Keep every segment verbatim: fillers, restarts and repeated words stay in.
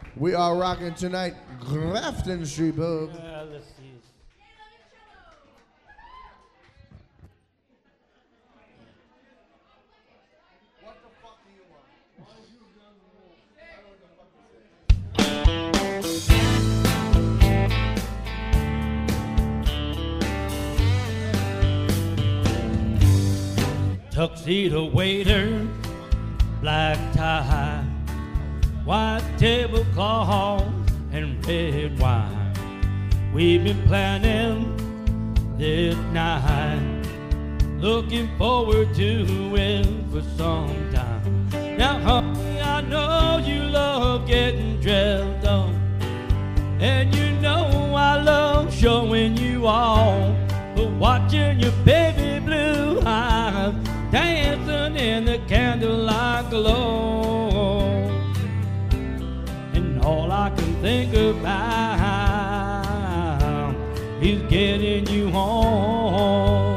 We are rocking tonight, Grafton Street Pub. Uh, let's see. Tuxedo waiter, black tie, white tablecloth and red wine. We've been planning this night, looking forward to it for some time. Now, honey, I know you love getting dressed up, and you know I love showing you all, but watching your baby blue eyes dancing in the candlelight glow, and all I can think about is getting you home.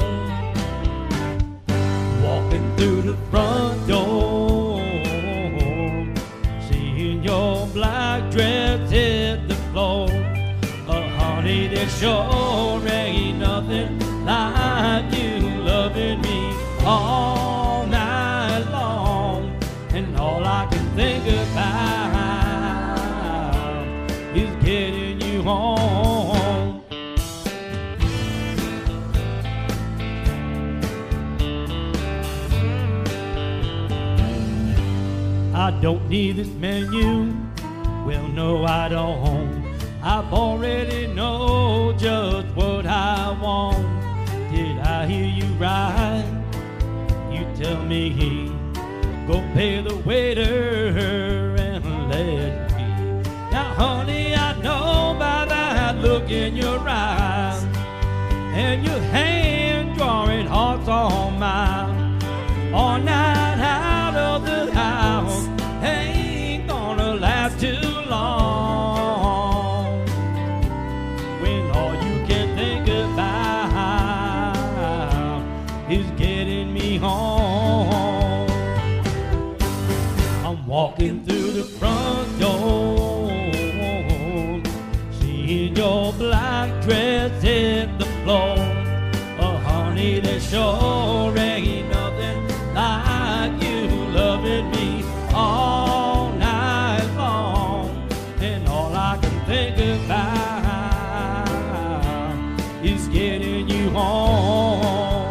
Walking through the front door, seeing your black dress hit the floor. Oh, honey, there sure ain't nothing like you loving me all night long, and all I can think about is getting you home. I don't need this menu, well no I don't. I've already know just what I want. Did I hear you right? You tell me, go pay the waiter and let it be. Now honey, I know by that look in your eyes and your hand drawing hearts on mine, all night out of the house ain't gonna last too long, when all you can think about is getting me home. I'm walking through the front door, seeing your black dress hit the floor. Oh honey, there sure ain't nothing like you loving me all night long, and all I can think about is getting you home.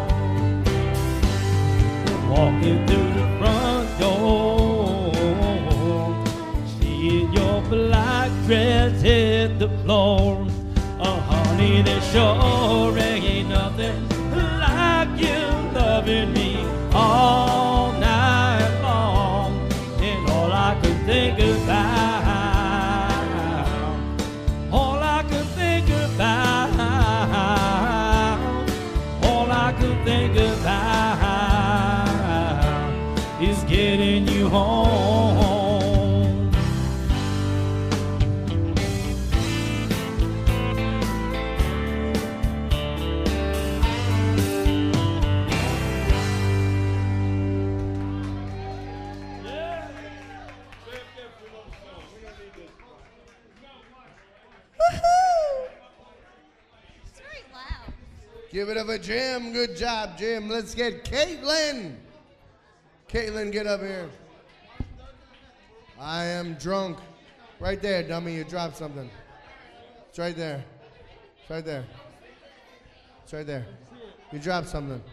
Walking through the front door, seeing your black dress hit the floor. Oh honey, there sure ain't nothing like you loving me all night long, and all I can think about, all I can think about, all I can think about is getting you home. Give it up for Jim. Good job, Jim. Let's get Caitlin. Caitlin, get up here. I am drunk. Right there, dummy. You dropped something. It's right there. It's right there. It's right there. You dropped something.